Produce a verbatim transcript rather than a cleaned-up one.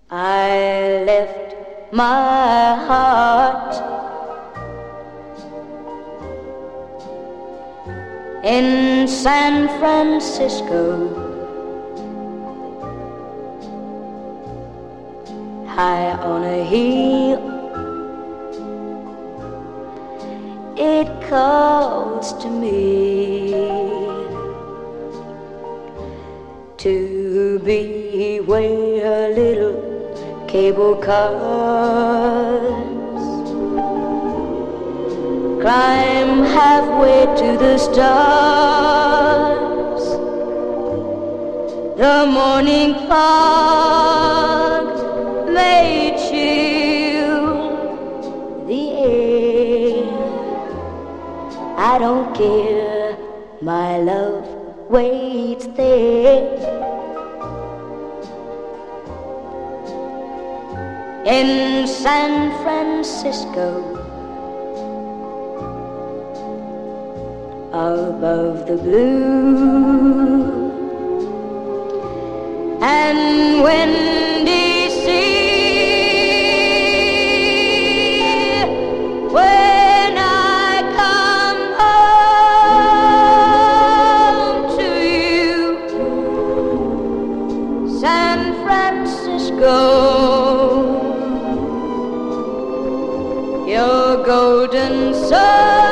I left my heart in San Francisco, high on a hill. It calls to me to be where little cable cars climb halfway to the stars. The morning fog may chill the air. I don't care, my love waits there in San Francisco, above the blue and windy sea. When I come home to you, San Francisco, your golden sun